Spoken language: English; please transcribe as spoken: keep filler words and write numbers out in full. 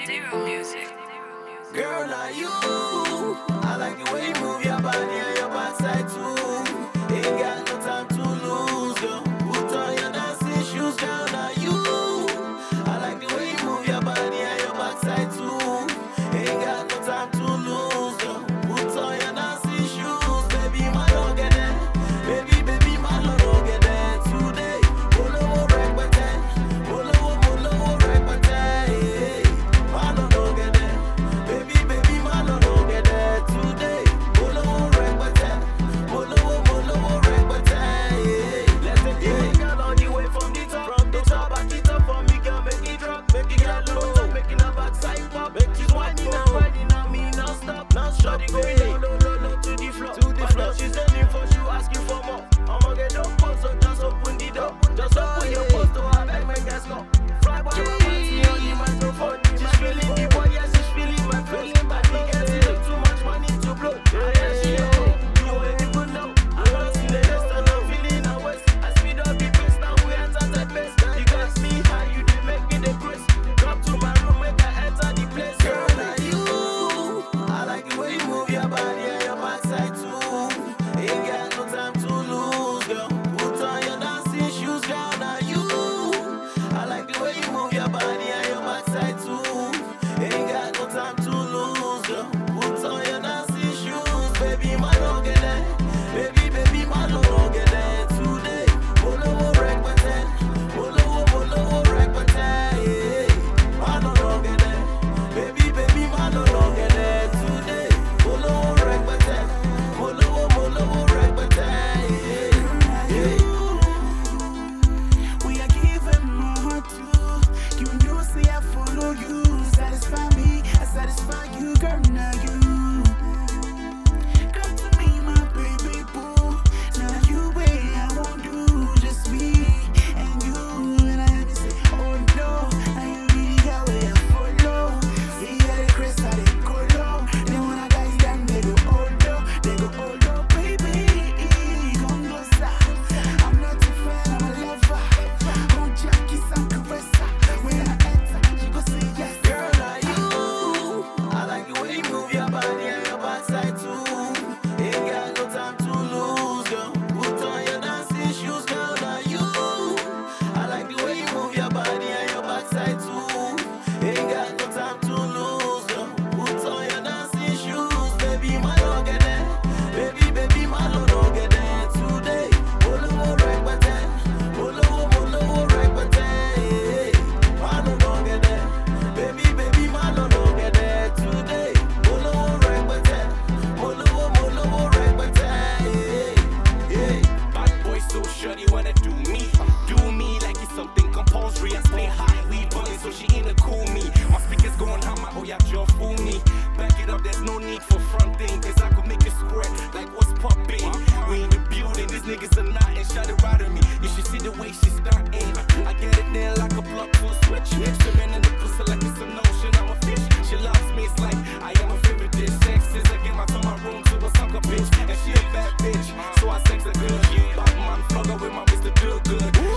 Zero music. Girl, are you? I like the way you move your body and your backside too. Ain't got no time to lose, girl. Put on your dancing shoes, girl. Are you? I like the way you move your body and your backside too. Ain't got no time to lose, girl. Put on your dancing shoes, baby. My love get there, baby, baby, my love don't get there today. Bolo wreck but ten, bolo bolo wreck but ten. My love don't get there. Baby, baby, my love don't get there today. Bolo wreck but ten, bolo bolo wreck but ten. Let's take it, girl, all the way from the top, from the top, back it up for me, girl, make it drop, make it get low, stop making a backside pop, make it whining and riding on me non-stop, non-stop. Shawty going down low, low, low to the floor, to the floor. She's sending for you, asking for more. I'ma get up, so just open the door, just open your post to her, beg my gas go. Fly by my party on the microphone, she's feeling the boy, yes, she's feeling my feeling my feet getting too much money to blow. And then she oh, you ain't even know. I'm not in the rest and I'm feeling a waste. I speed up the pace, now we enter the best. You guys see how you did make me the grace. Drop to my room, make I enter the place. Girl, are you? I like the way you move your body and your backside too. Ain't got no time to lose, girl. Put on your dancing shoes, girl. Are you? I like the way you move your body and your backside too. Ain't got no time to lose, girl. Put on your dancing shoes, baby. My love get there, baby, baby, my love don't get there today. Bolo wreck but ten, bolo bolo wreck but ten. My love don't get there, baby, baby, my love don't get there today. Bolo wreck but ten, bolo bolo wreck but ten. We are giving more to you. Know, say I follow you. Satisfy me, I satisfy you, girl. Now you come to me, my baby boo. Now you way I won't do, just me and you. And I hear me say, oh no, now you really got where I follow. See how the crest, how they go low. Then when I guys down, they go oh no, they go oh no, baby. Come closer. I'm not a fan, I'm a lover. Oh, Jackie, some caressa. When I enter, she go say yes. Girl, are you? I like the way you move your body and your backside too. Ain't got no time to lose, girl. Put on your dancing shoes, girl. Are you? I like the way you move your body and your backside too. Ain't got no time to lose, girl. Put on your dancing shoes, baby. My love get there, baby, baby, my love don't get there today. Bolo wreck but ten, bolo bolo wreck but ten. My love don't get there, baby, baby, my love don't get there today. Bolo wreck but ten, bolo bolo wreck but ten. Yeah. Bad boy so shorty wanna do me, do me like it's something compulsory. I stay high, we bunny, so she in a cool me. My speakers going hammer, oh yeah, just fool me. Back it up, there's no need for fronting, cause I could make it squirt like what's popping. We in the building, these niggas are not and shot it right at me. You should see the way she's starting. I get it there like a plug to a switch. Swimming in the pussy like it's an ocean, I'm a fish. She loves me, it's like I am a favorite dish. Sex is again, I turn my room to a sucker bitch. And she a bad bitch, so I sex a good. Bad man, flugger with my Mister Do Good.